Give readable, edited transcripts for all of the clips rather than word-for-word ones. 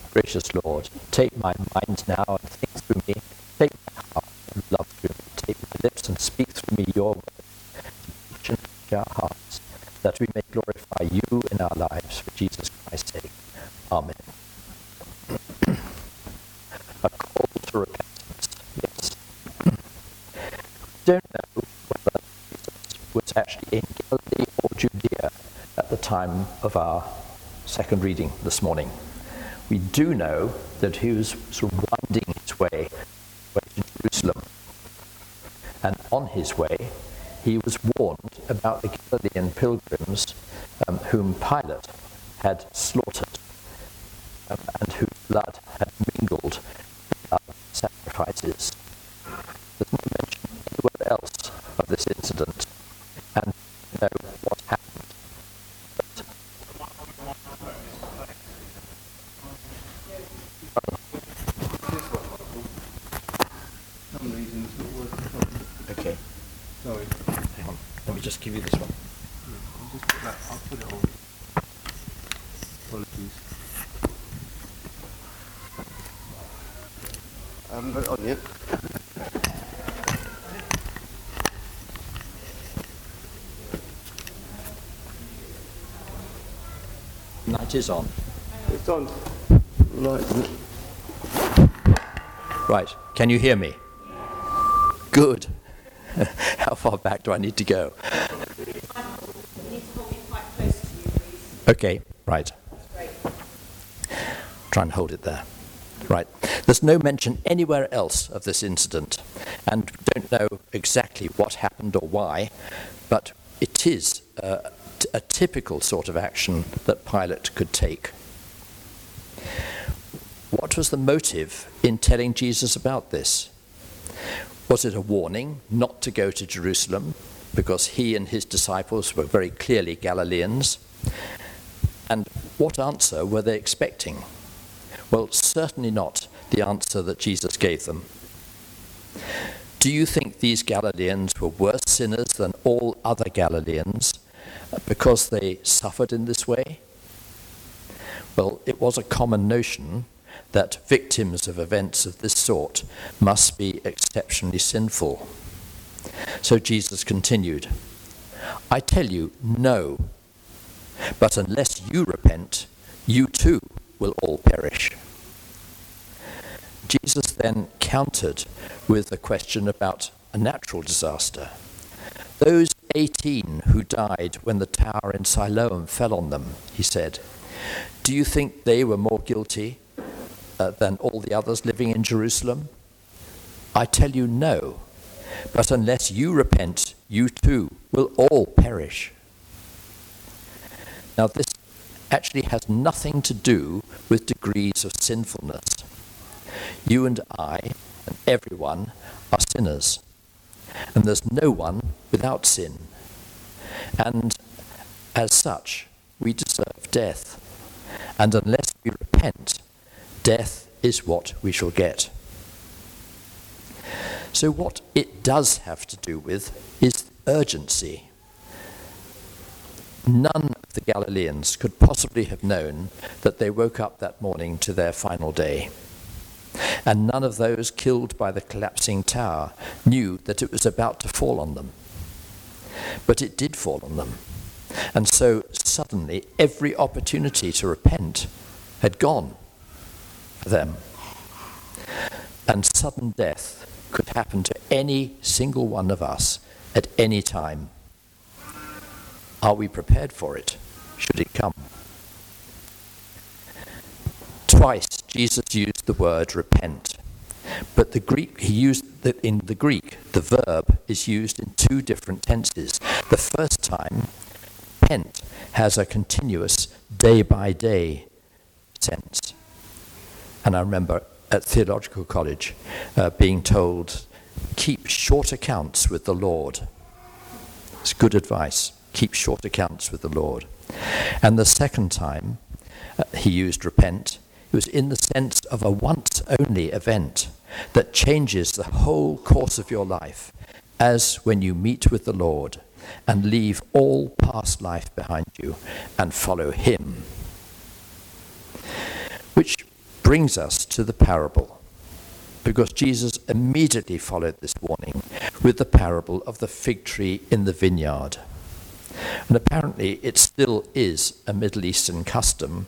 Gracious Lord, take my mind now and think through me. Take my heart and love through me. Take my lips and speak through me your word. Teach and teach our hearts, that we may glorify you in our lives for Jesus Christ's sake. Amen. A call to repentance. Yes. Don't know whether Jesus was actually in Galilee or Judea at the time of our second reading this morning. We do know that he was sort of winding his way to Jerusalem. And on his way, he was warned about the Galilean pilgrims whom Pilate had slaughtered and whose blood had mingled with other sacrifices. There's no mention anywhere else of this incident, and we know what happened. Okay. Sorry. Hang on. Let me just give you this one. I'll put it on. Apologies. I haven't got it on yet. Light is on. It's on. Right. Right. Can you hear me? Good. How far back do I need to go? You need to hold it quite close to you, please. Okay, right. Try and hold it there. Right. There's no mention anywhere else of this incident, and we don't know exactly what happened or why, but it is a typical sort of action that Pilate could take. What was the motive in telling Jesus about this? Was it a warning not to go to Jerusalem because he and his disciples were very clearly Galileans? And what answer were they expecting? Well, certainly not the answer that Jesus gave them. Do you think these Galileans were worse sinners than all other Galileans because they suffered in this way? Well, it was a common notion that victims of events of this sort must be exceptionally sinful. So Jesus continued, I tell you, no. But unless you repent, you too will all perish. Jesus then countered with a question about a natural disaster. Those 18 who died when the tower in Siloam fell on them, he said, do you think they were more guilty than all the others living in Jerusalem? I tell you, no. But unless you repent, you too will all perish. Now, this actually has nothing to do with degrees of sinfulness. You and I and everyone are sinners, and there's no one without sin. And as such, we deserve death. And unless we repent, death is what we shall get. So what it does have to do with is urgency. None of the Galileans could possibly have known that they woke up that morning to their final day. And none of those killed by the collapsing tower knew that it was about to fall on them. But it did fall on them. And so suddenly every opportunity to repent had gone for them. And sudden death could happen to any single one of us at any time. Are we prepared for it, should it come? Twice Jesus used the word repent, but in the Greek, the verb is used in two different tenses. The first time, repent has a continuous day-by-day sense. And I remember at theological college being told, keep short accounts with the Lord. It's good advice. Keep short accounts with the Lord. And the second time he used repent, it was in the sense of a once-only event that changes the whole course of your life, as when you meet with the Lord and leave all past life behind you and follow him. Which brings us to the parable, because Jesus immediately followed this warning with the parable of the fig tree in the vineyard. And apparently it still is a Middle Eastern custom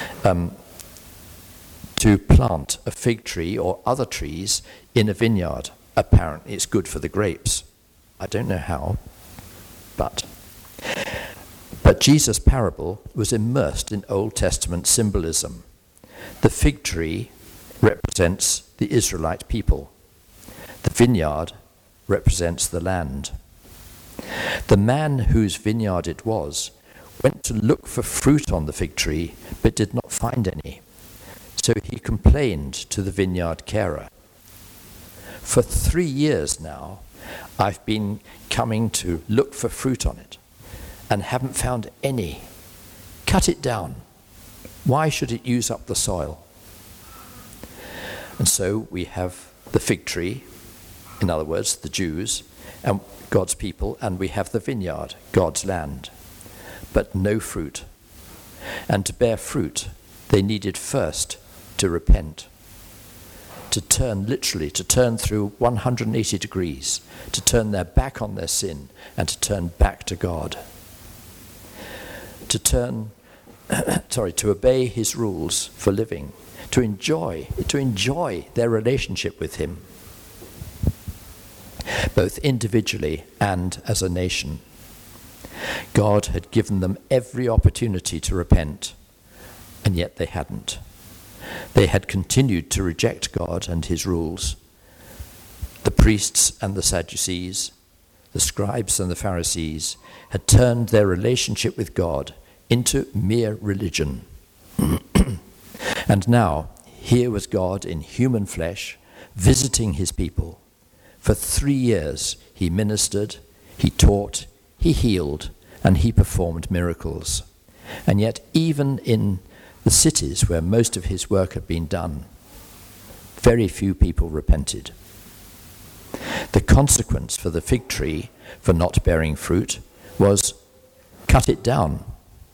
to plant a fig tree or other trees in a vineyard. Apparently it's good for the grapes. I don't know how, but Jesus' parable was immersed in Old Testament symbolism. The fig tree represents the Israelite people. The vineyard represents the land. The man whose vineyard it was went to look for fruit on the fig tree, but did not find any. So he complained to the vineyard carer. For 3 years now, I've been coming to look for fruit on it and haven't found any. Cut it down. Why should it use up the soil? And so we have the fig tree, in other words, the Jews, and God's people, and we have the vineyard, God's land, but no fruit. And to bear fruit, they needed first to repent, to turn through 180 degrees, to turn their back on their sin and to turn back to God. To obey his rules for living, to enjoy their relationship with him, both individually and as a nation. God had given them every opportunity to repent, and yet they hadn't. They had continued to reject God and his rules. The priests and the Sadducees, the scribes and the Pharisees, had turned their relationship with God into mere religion. And now, here was God in human flesh, visiting his people. For 3 years he ministered, he taught, he healed, and he performed miracles. And yet even in the cities where most of his work had been done, very few people repented. The consequence for the fig tree for not bearing fruit was, cut it down.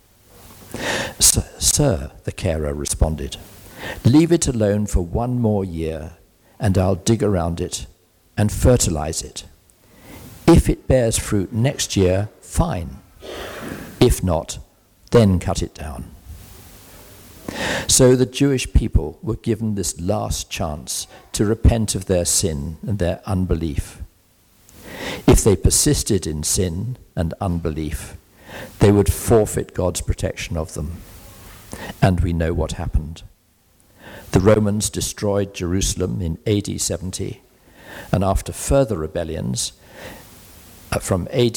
Sir, the carer responded, leave it alone for 1 more year, and I'll dig around it and fertilize it. If it bears fruit next year, fine. If not, then cut it down. So the Jewish people were given this last chance to repent of their sin and their unbelief. If they persisted in sin and unbelief, they would forfeit God's protection of them. And we know what happened. The Romans destroyed Jerusalem in AD 70, and after further rebellions, from AD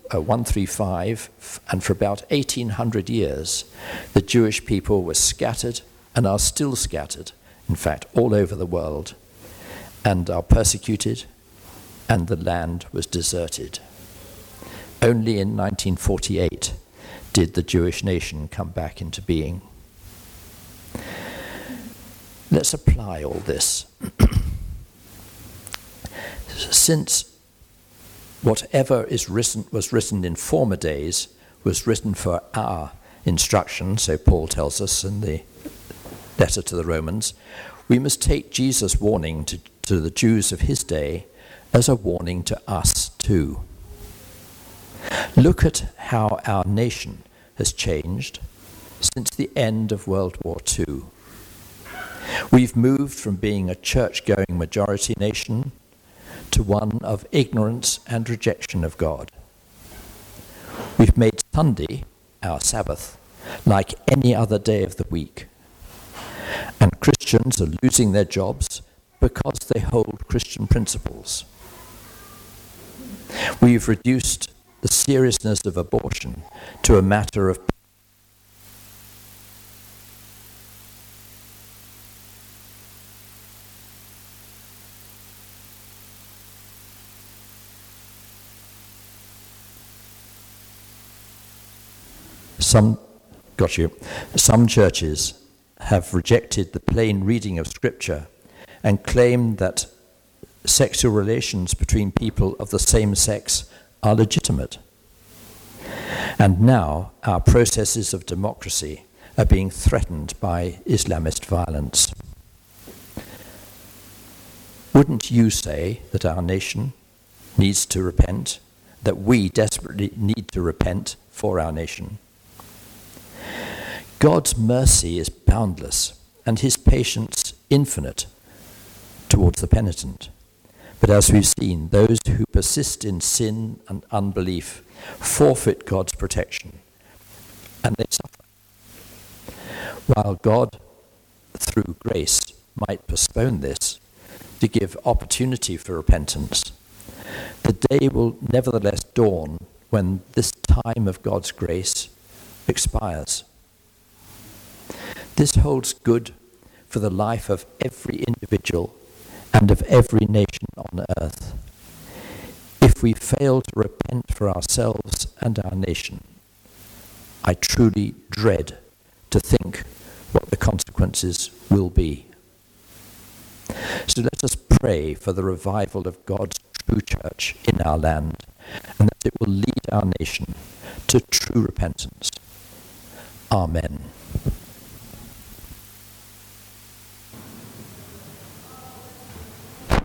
135, and for about 1800 years, the Jewish people were scattered and are still scattered, in fact, all over the world, and are persecuted, and the land was deserted. Only in 1948 did the Jewish nation come back into being. Let's apply all this. Since whatever was written in former days was written for our instruction, so Paul tells us in the letter to the Romans, we must take Jesus' warning to the Jews of his day as a warning to us too. Look at how our nation has changed since the end of World War II. We've moved from being a church-going majority nation to one of ignorance and rejection of God. We've made Sunday, our Sabbath, like any other day of the week. And Christians are losing their jobs because they hold Christian principles. We've reduced the seriousness of abortion to a matter of Some churches have rejected the plain reading of Scripture and claim that sexual relations between people of the same sex are legitimate. And now our processes of democracy are being threatened by Islamist violence. Wouldn't you say that our nation needs to repent, that we desperately need to repent for our nation? God's mercy is boundless and his patience infinite towards the penitent. But as we've seen, those who persist in sin and unbelief forfeit God's protection, and they suffer. While God, through grace, might postpone this to give opportunity for repentance, the day will nevertheless dawn when this time of God's grace expires. This holds good for the life of every individual and of every nation on earth. If we fail to repent for ourselves and our nation, I truly dread to think what the consequences will be. So let us pray for the revival of God's true church in our land, and that it will lead our nation to true repentance. Amen.